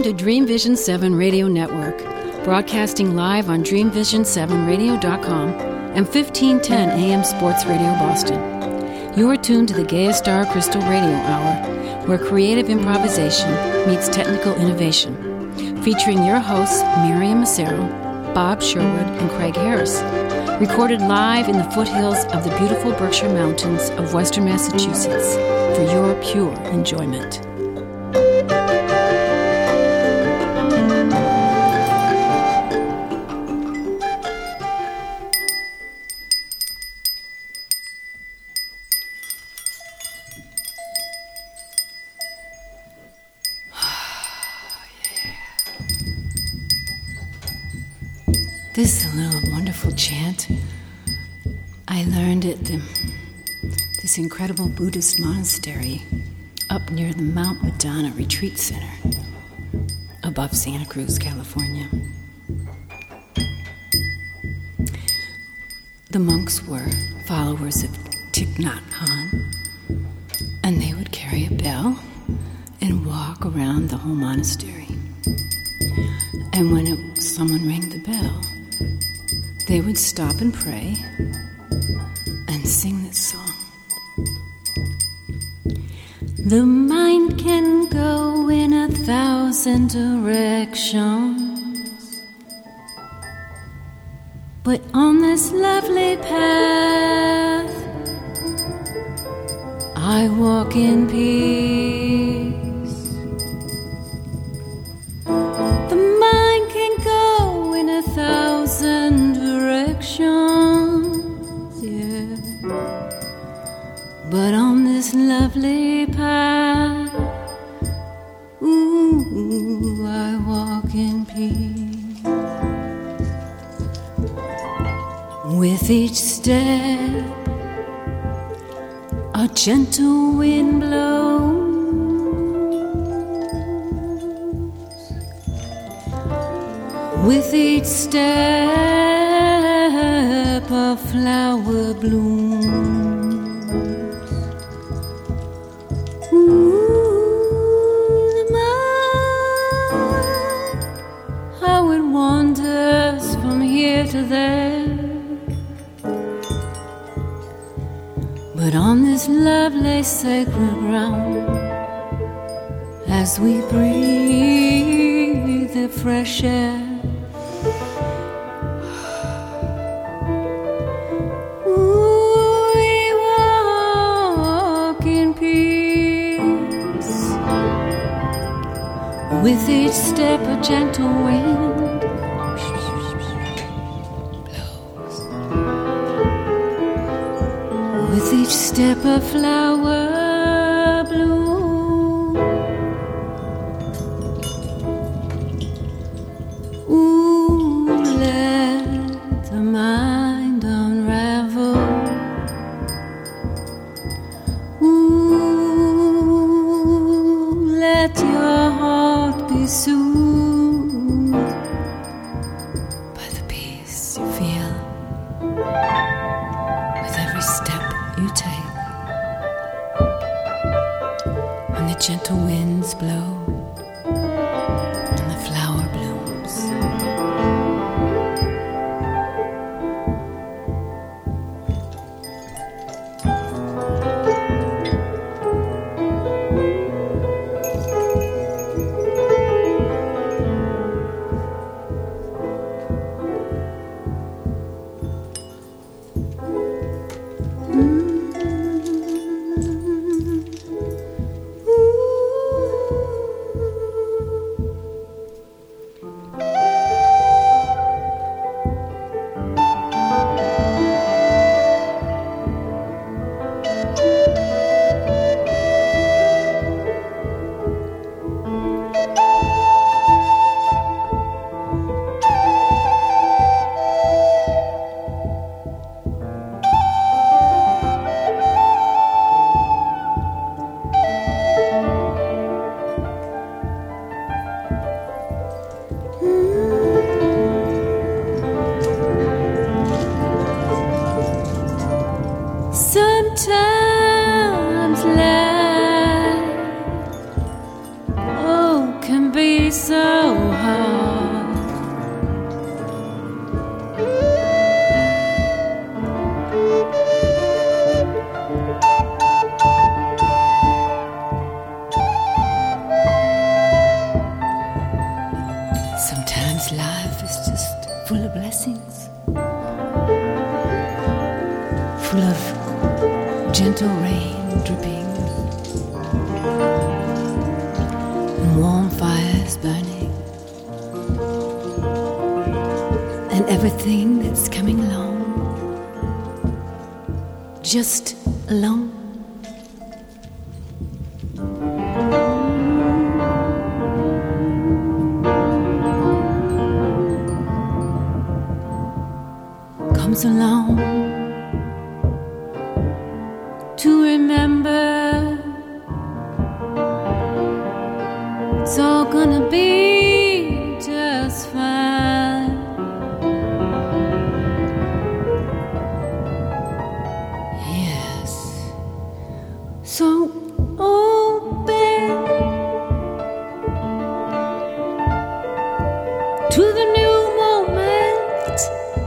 to Dream Vision 7 Radio Network, broadcasting live on DreamVision7Radio.com and 1510 AM Sports Radio Boston. You are tuned to the Gaia Star Crystal Radio Hour, where creative improvisation meets technical innovation, featuring your hosts Miriam Massaro, Bob Sherwood, and Craig Harris, recorded live in the foothills of the beautiful Berkshire Mountains of Western Massachusetts for your pure enjoyment. This is a little wonderful chant. I learned at this incredible Buddhist monastery up near the Mount Madonna Retreat Center above Santa Cruz, California. The monks were followers of Thich Nhat Hanh, and they would carry a bell and walk around the whole monastery. And when someone rang the bell, they would stop and pray and sing this song. The mind can go in 1,000 directions, but on this lovely path I walk in peace. The mind can go in 1,000 directions, yeah, but on this lovely path, ooh, I walk in peace. With each step, a gentle wind blows. With each step, a flower blooms. Ooh, the mind, how it wanders from here to there. But on this lovely sacred ground, as we breathe the fresh air, with each step a gentle wind blows. With each step a flower blooms. Ooh, let the mind unravel. Ooh, let your heart be soothed by the peace you feel with every step you take. When the gentle winds blow and the flower blooms. Ooh. full of blessings, full of gentle rain dripping, and warm fires burning, and everything that's coming along, just along. Comes along to remember it's all gonna be just fine. Yes, so open to the new moment.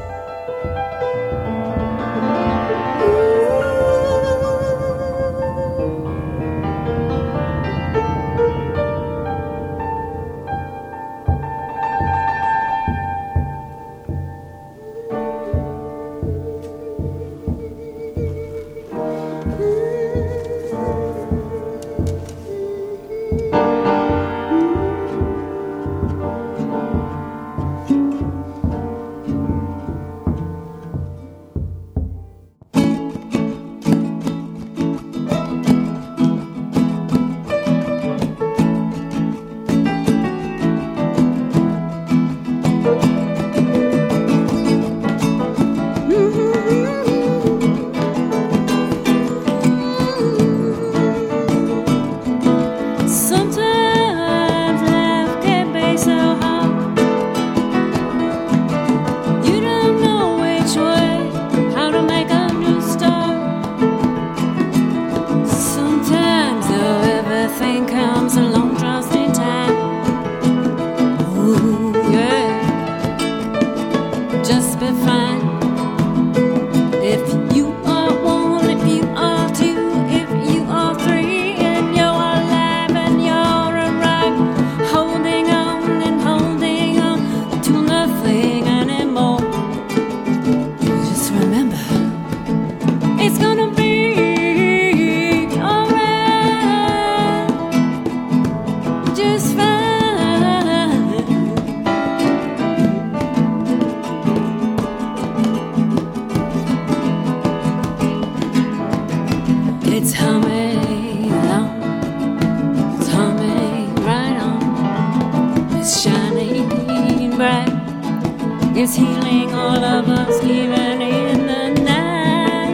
It's healing all of us, even in the night.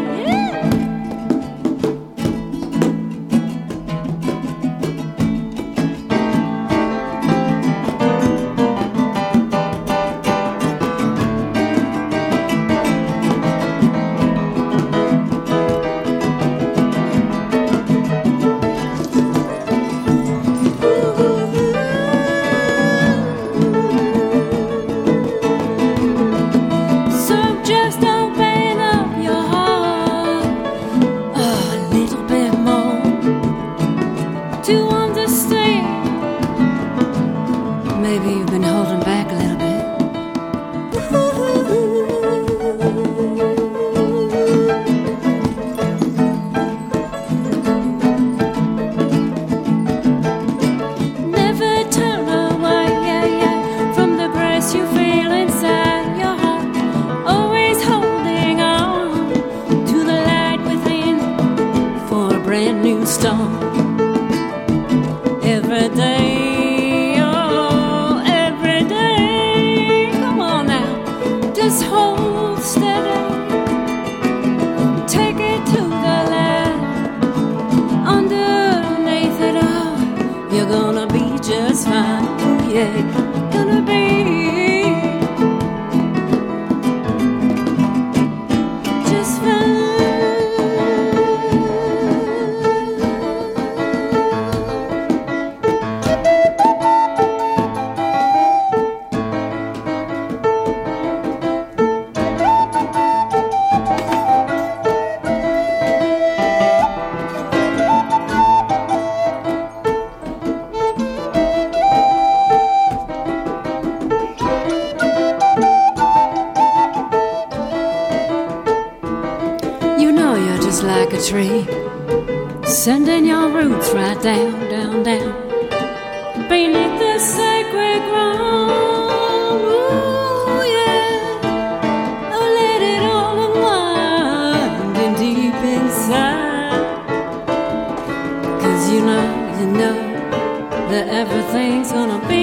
a tree, sending your roots right down, down, down, beneath the sacred ground. Ooh, yeah. Oh, let it all unwind and deep inside. 'Cause you know that everything's gonna be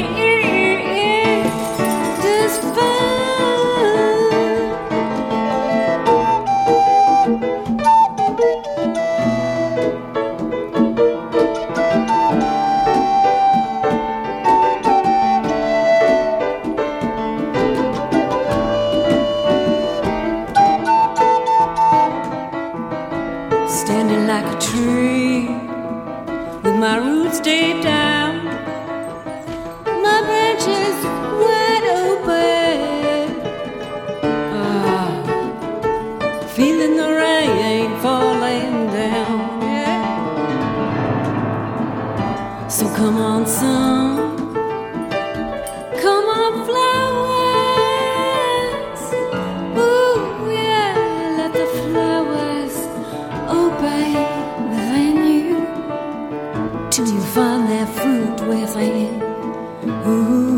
just fine. Standing like a tree with my roots deep down, my branches wide open, feeling the rain falling down, yeah. So come on, sun, come on, flowers, ooh, yeah, let the flowers obey within you, till you find that fruit within. Ooh.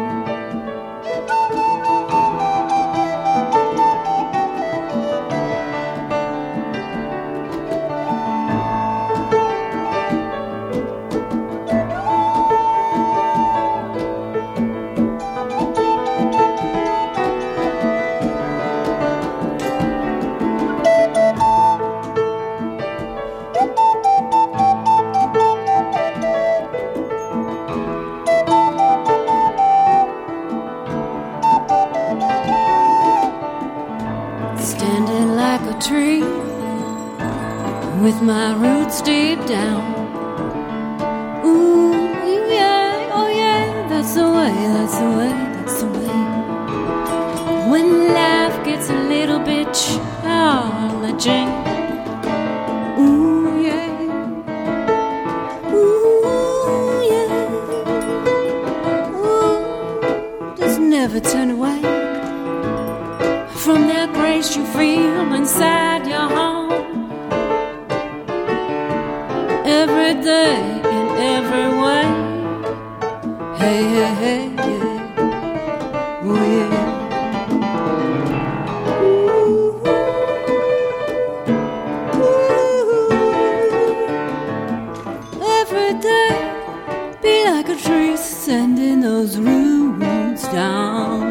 Standing like a tree with my roots deep down. Ooh, yeah, oh yeah, that's the way, that's the way, that's the way. When life gets a little bit challenging, ooh, yeah, ooh, yeah, ooh, just never turn away from that grace you feel inside your home. Every day, in every way. Hey, hey, hey, yeah. Oh, yeah. Ooh, ooh. Every day, be like a tree, sending those roots down.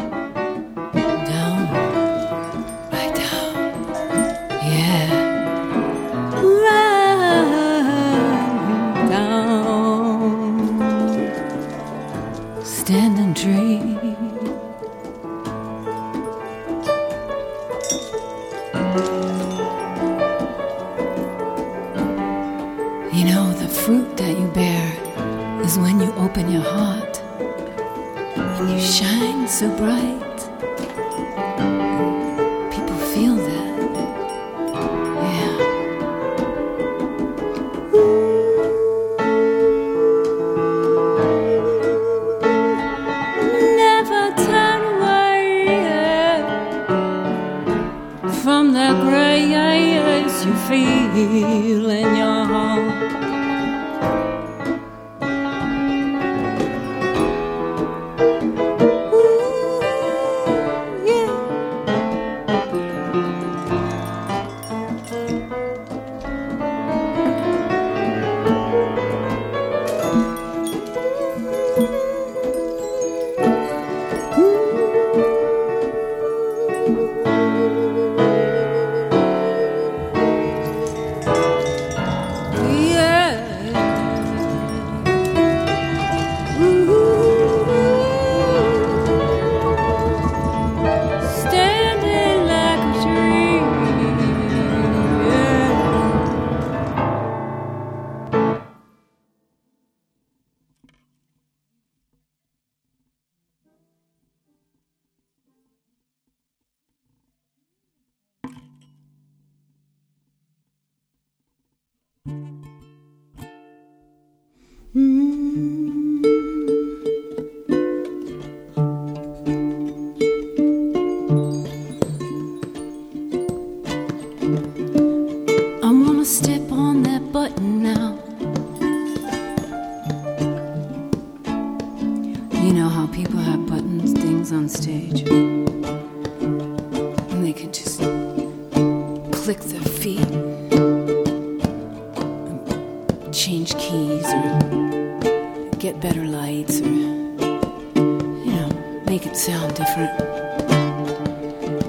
Standing tree. You know, the fruit that you bear is when you open your heart and you shine so bright. People feel that. Yeah. From the grace you feel in your heart. Ooh, yeah. Yeah.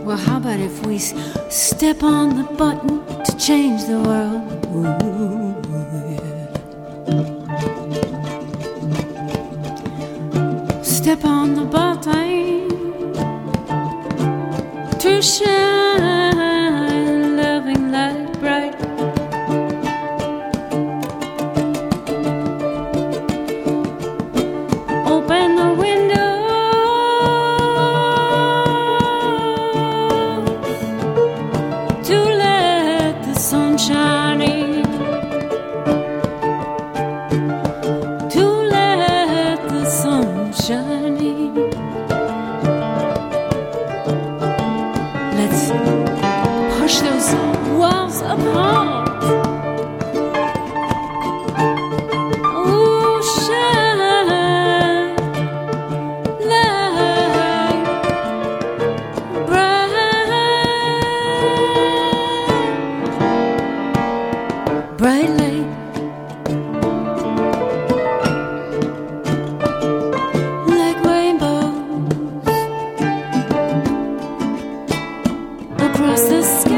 Well, how about if we step on the button to change the world? Ooh, yeah. Step on the button to shine loving light bright. Open the window to let the sun shine in, to let the sun shine in. Let's push those walls apart. Ooh, shine light bright, bright light. Like rainbows across the sky.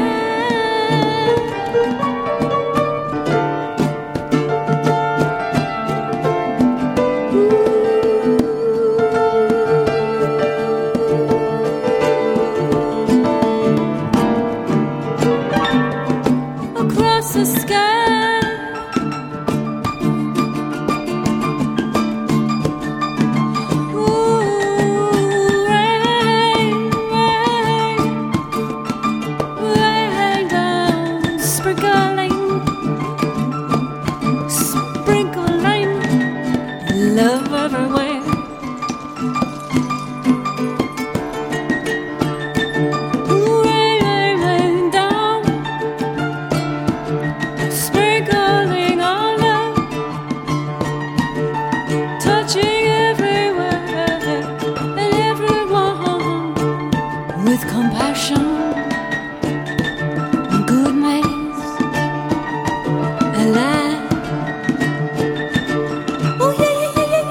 Across the sky. Ooh, rain, rain, rain down, sprinkling, sprinkling love everywhere. Ooh, rain, rain, rain down, sprinkling all love, touching everywhere and everyone with compassion, goodness, and light. Oh yeah, yeah, yeah, yeah,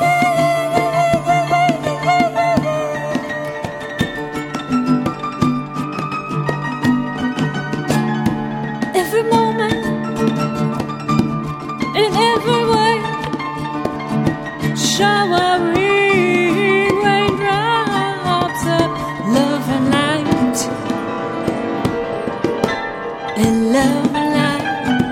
yeah, yeah. Every moment, in every way, showering raindrops of love and light, and love and light.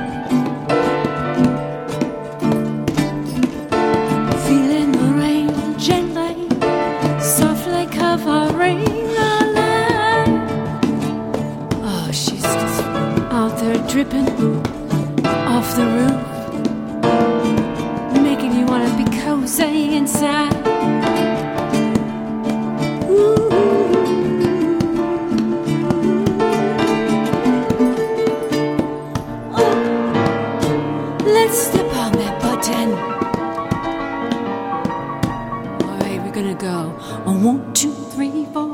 Feeling the rain gently, softly covering our life. Oh, she's just out there dripping off the roof, making you want to be cozy inside. Ooh. Oh, let's step on that button. All right, we're gonna go on 1, 2, 3, 4.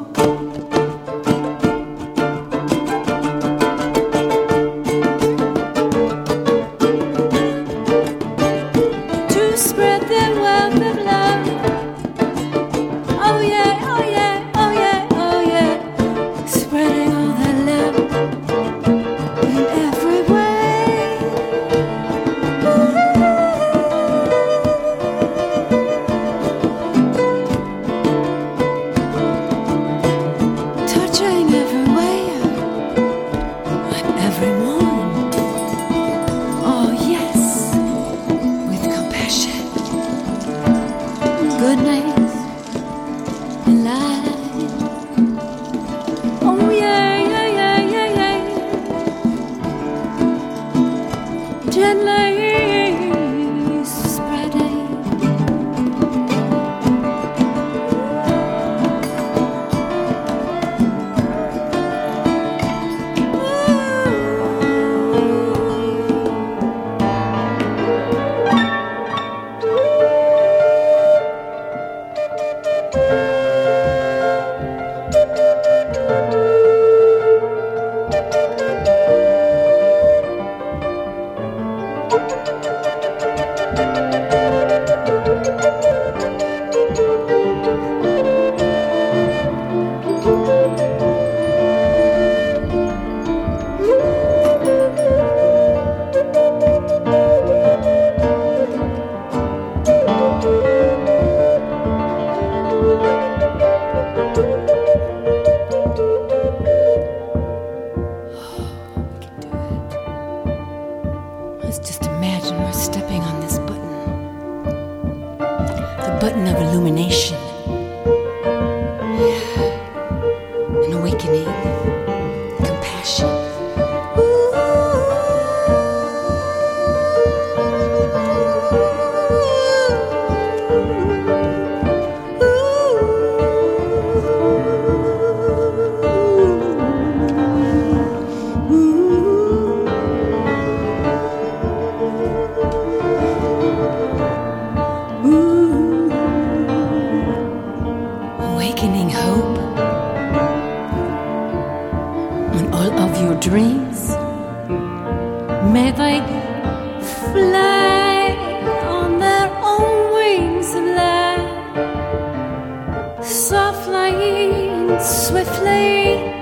To spread the wealth of love awakening, compassion. Awakening hope on all of your dreams. May they fly on their own wings of light, softly and swiftly,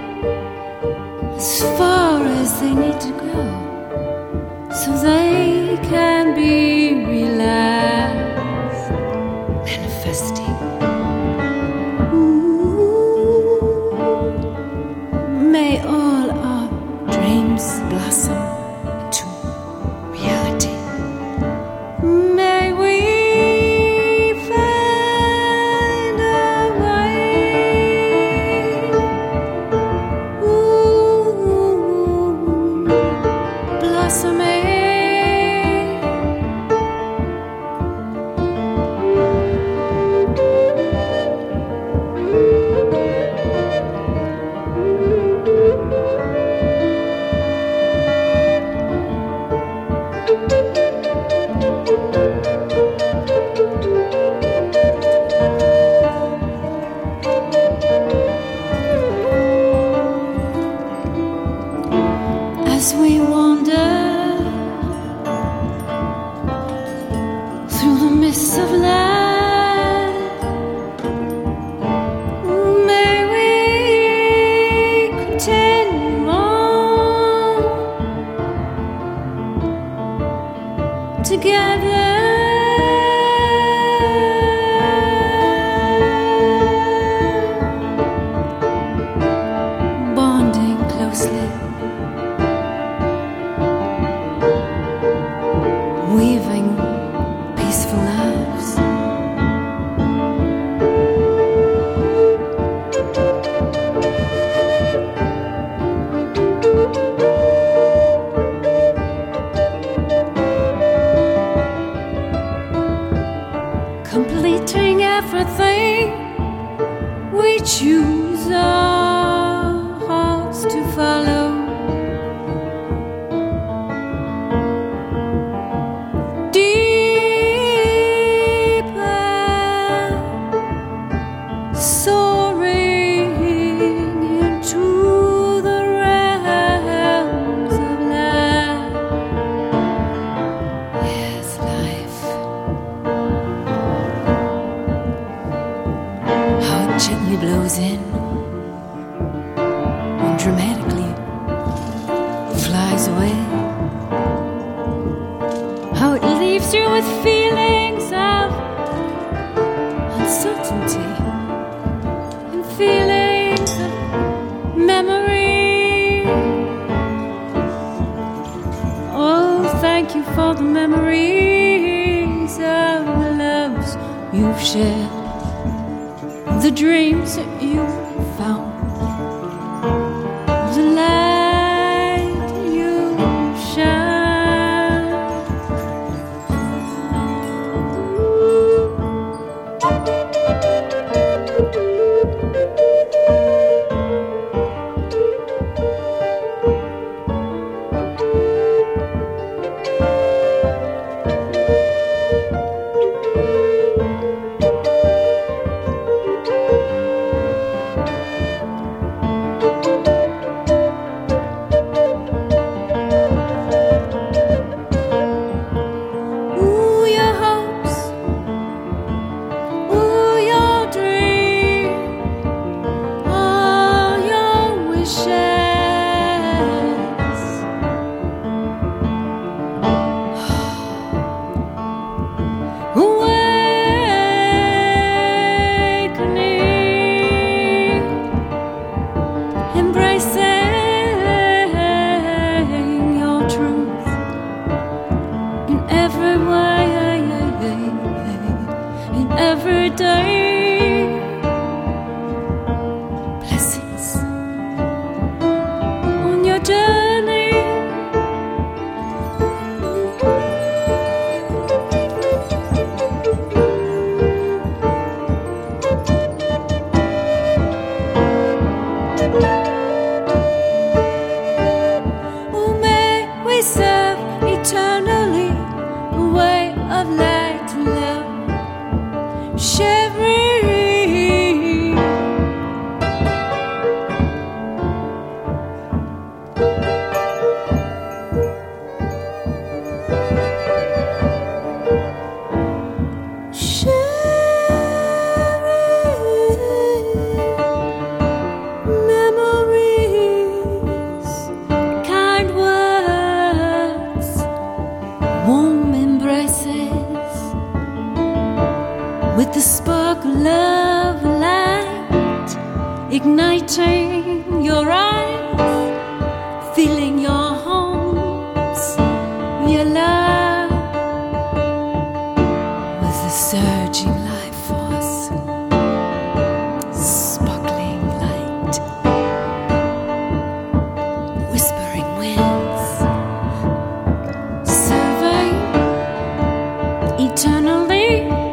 as far as they need to go, so they can be realized, manifesting. May all our dreams blossom into reality. May we find a way. Blossoming. As we wander through the mists of light, may we continue on together. Bonding closely, weaving peaceful lives. Completing everything we choose our hearts to follow. Soaring into the realms of life. Yes, life. How it gently blows in and dramatically flies away. How it leaves you with feelings of uncertainty. Feelings of memory. Oh, thank you for the memories of the loves you've shared, the dreams that you found, the light you shine. every day. Blessings preserve eternally a way of light and love, shivering. With the sparkle of light igniting your eyes, filling your homes, your love with the surging life force, sparkling light, whispering winds, serving eternally.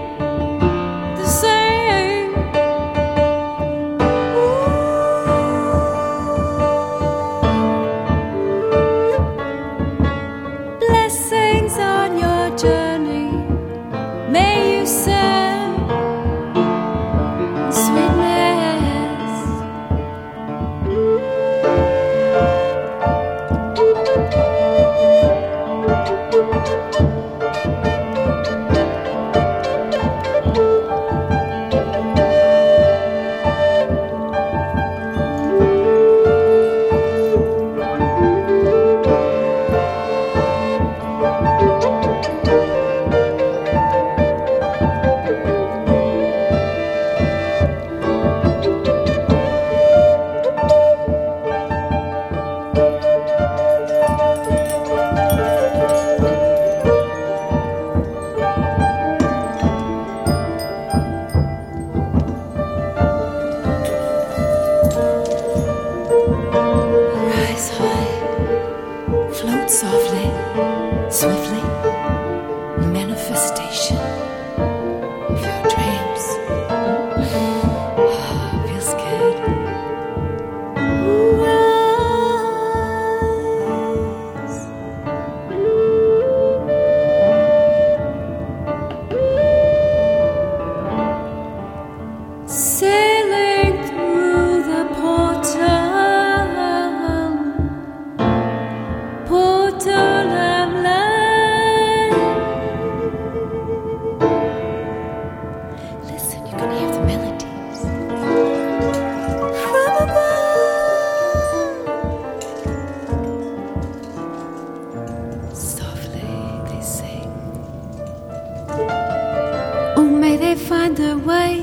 Find their way.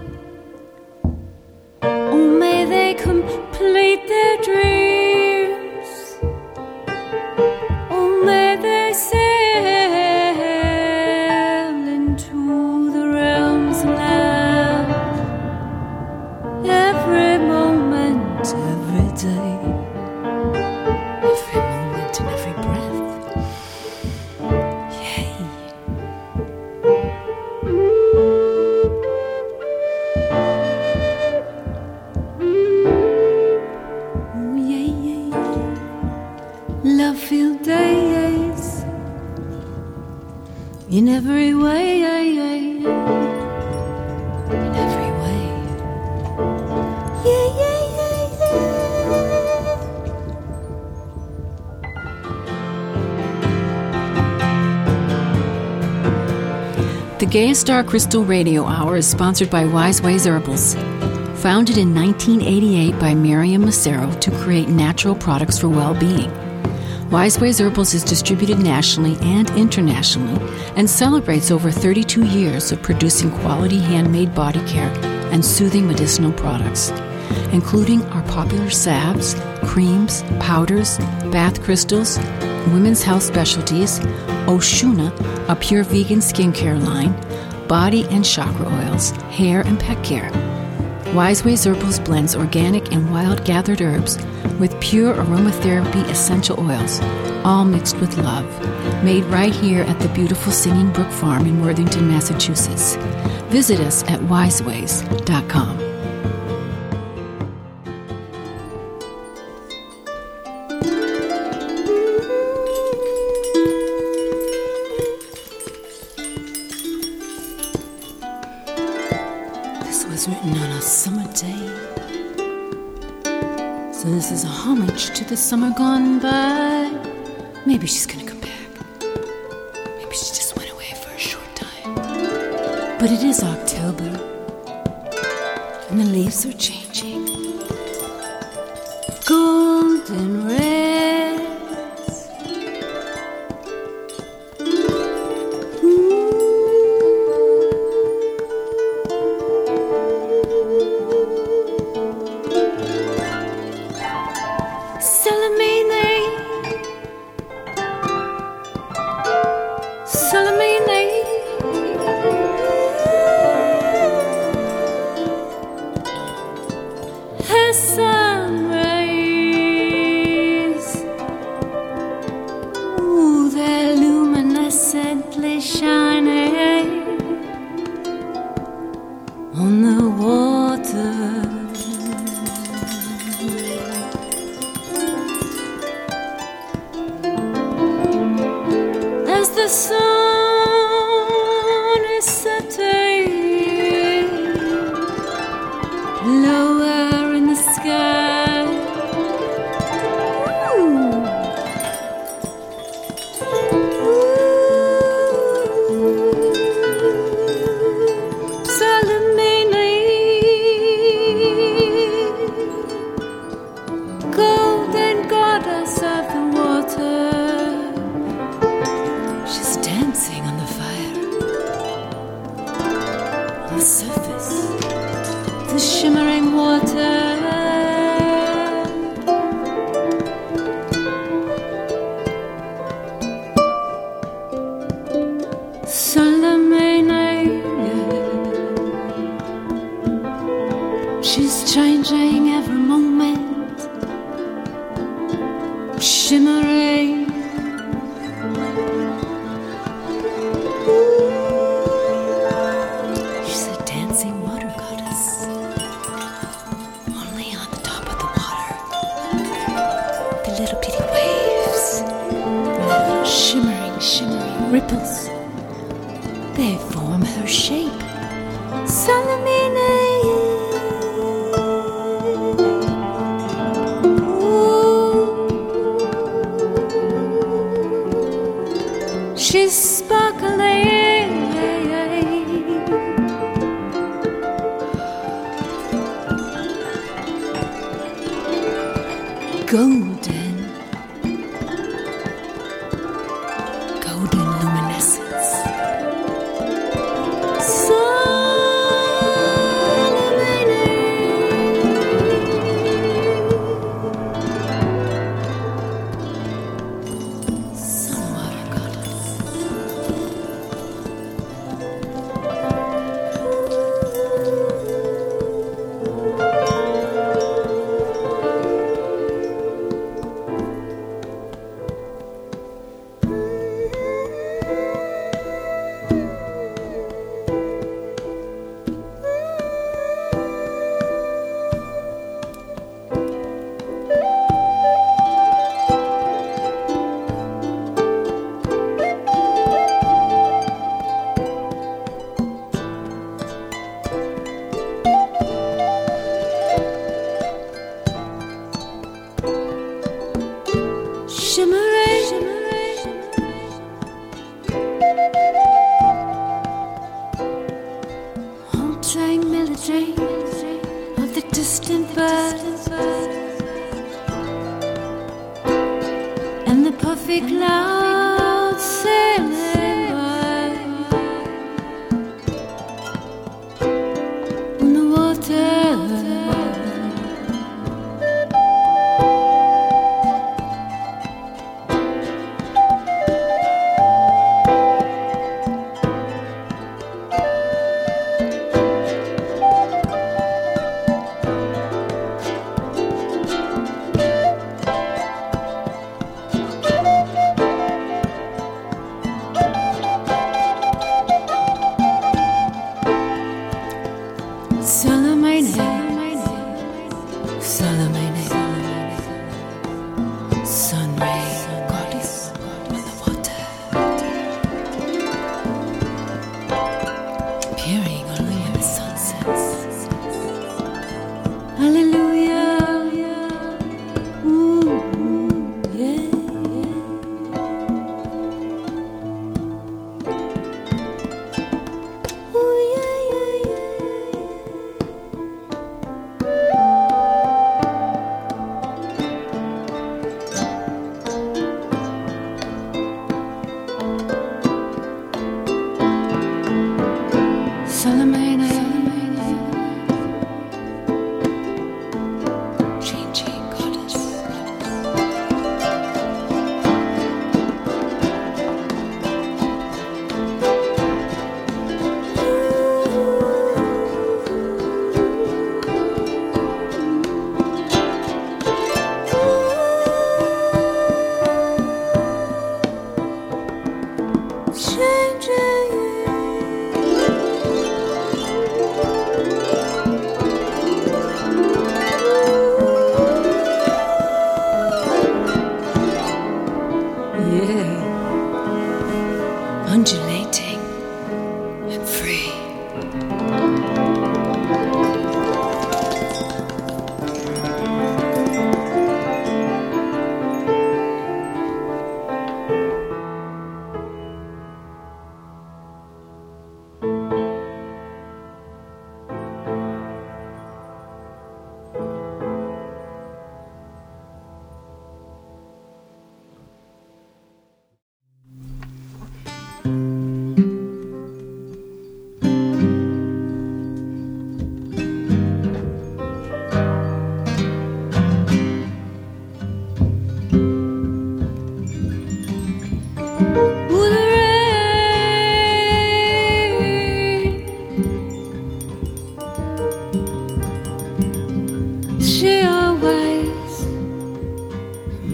Oh, may they complete their dreams. Oh, may they sail into the realms of love. Every moment, every day, every moment and every breath. Yay. Love-filled days in every way, in every way. Yeah. The Gaia Star Crystal Radio Hour is sponsored by Wise Ways Herbals. Founded in 1988 by Miriam Massaro to create natural products for well-being. Wise Ways Herbals is distributed nationally and internationally and celebrates over 32 years of producing quality handmade body care and soothing medicinal products, including our popular salves, creams, powders, bath crystals, women's health specialties, Oshuna, a pure vegan skincare line, body and chakra oils, hair and pet care. Wise Ways Herbals blends organic and wild-gathered herbs with pure aromatherapy essential oils, all mixed with love, made right here at the beautiful Singing Brook Farm in Worthington, Massachusetts. Visit us at wiseways.com. day. So this is a homage to the summer gone by. Maybe she's gonna come back. Maybe she just went away for a short time. But it is October, and the leaves are changing. Golden reds.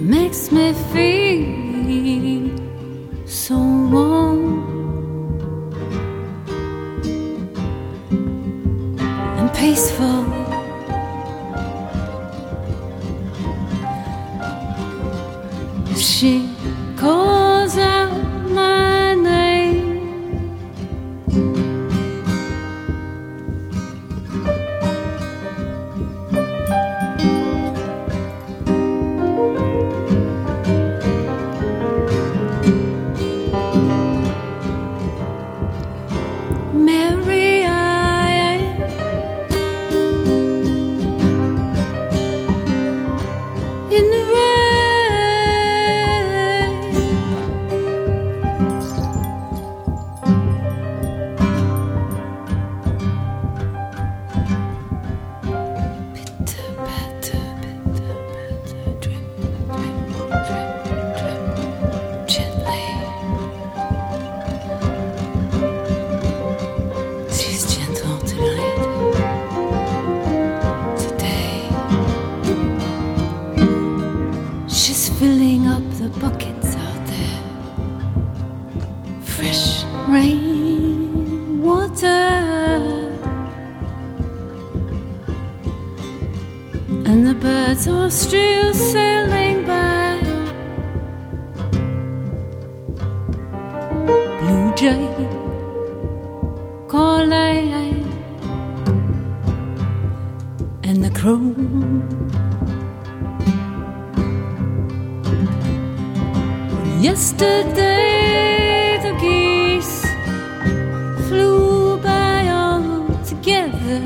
makes me feel so warm and peaceful. She calls out my name. Mary, I am in the rain. Pitter, patter, drip, drip, drip, drip, gently. She's gentle tonight, today. She's filling up the buckets out there. Fresh rain water. And the birds are still sailing by. Blue jay calling, and the crow. Yesterday the geese flew by all together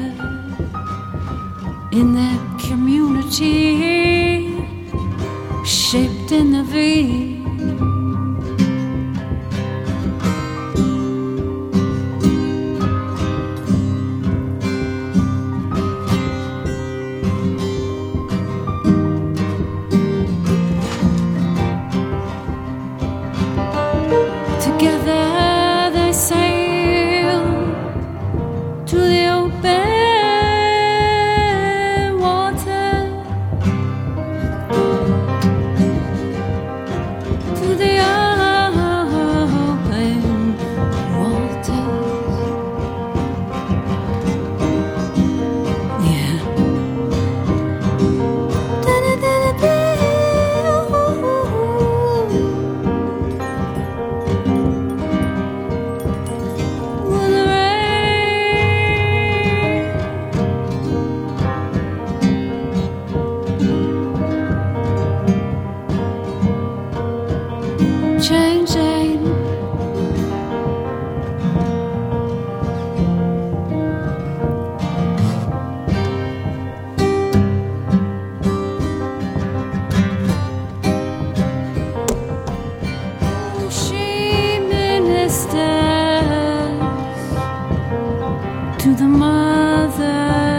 in that community shaped in a V. Together they sail to the open water, to the open water. Yeah. Changing, she ministers to the mother.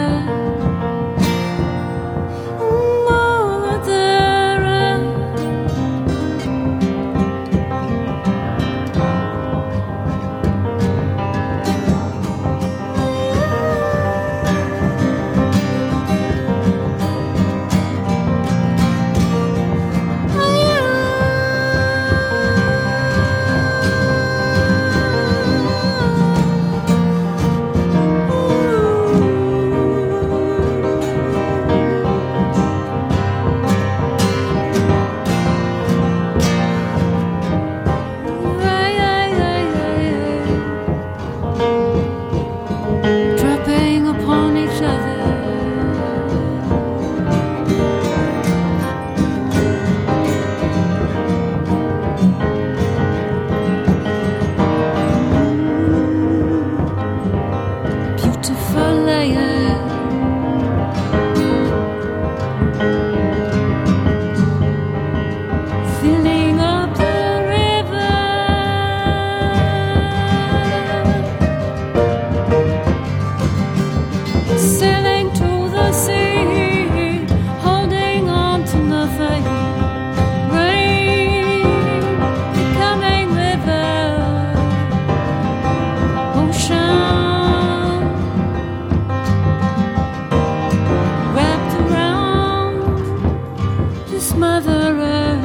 Dropping upon each other. Beautiful layers. Filling up the river. Sailing to the sea, holding on to nothing. Rain becoming river, ocean wrapped around this Mother Earth.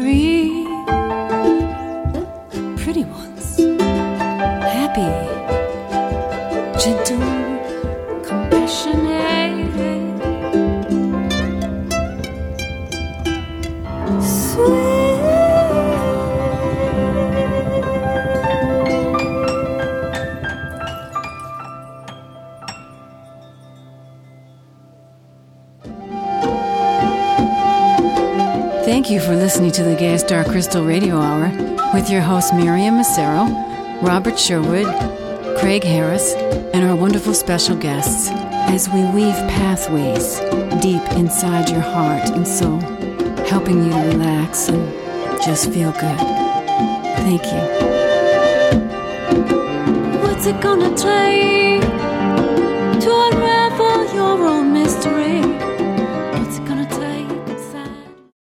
three pretty ones, happy, gentle, compassionate, sweet. Thank you for listening to the Gay Star Crystal Radio Hour with your hosts Miriam Massaro, Robert Sherwood, Craig Harris, and our wonderful special guests as we weave pathways deep inside your heart and soul, helping you to relax and just feel good. Thank you. What's it gonna take to unravel your own mystery?